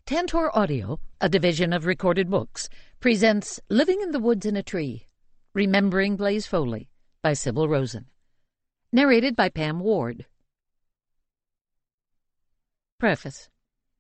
Tantor Audio, a division of Recorded Books, presents Living in the Woods in a Tree, Remembering Blaze Foley by Sybil Rosen. Narrated by Pam Ward. Preface.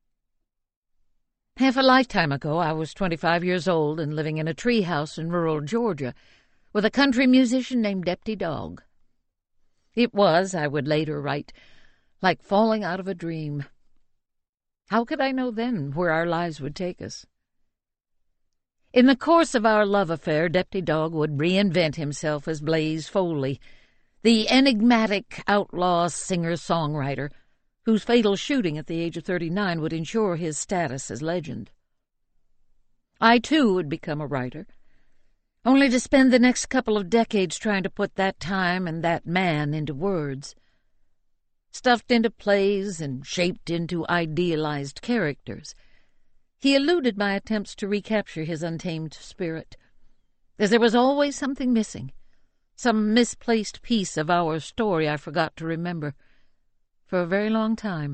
Half a lifetime ago, I was 25 years old and living in a tree house in rural Georgia with a country musician named Depty Dog. It was, I would later write, like falling out of a dream. How could I know then where our lives would take us? In the course of our love affair, Depty Dog would reinvent himself as Blaze Foley, the enigmatic outlaw singer-songwriter whose fatal shooting at the age of 39 would ensure his status as legend. I, too, would become a writer, only to spend the next couple of decades trying to put that time and that man into words, stuffed into plays and shaped into idealized characters. He eluded my attempts to recapture his untamed spirit, as there was always something missing, some misplaced piece of our story I forgot to remember for a very long time.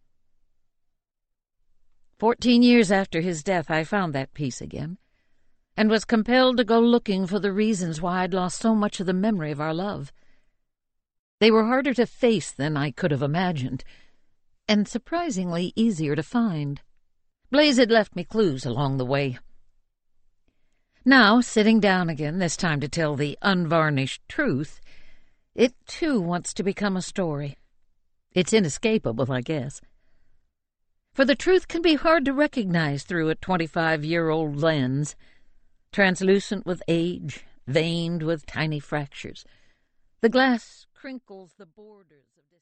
14 years after his death, I found that piece again, and was compelled to go looking for the reasons why I'd lost so much of the memory of our love. They were harder to face than I could have imagined, and surprisingly easier to find. Blaze had left me clues along the way. Now, sitting down again, this time to tell the unvarnished truth, it too wants to become a story. It's inescapable, I guess. For the truth can be hard to recognize through a 25-year-old lens, translucent with age, veined with tiny fractures. The glass crinkles the borders of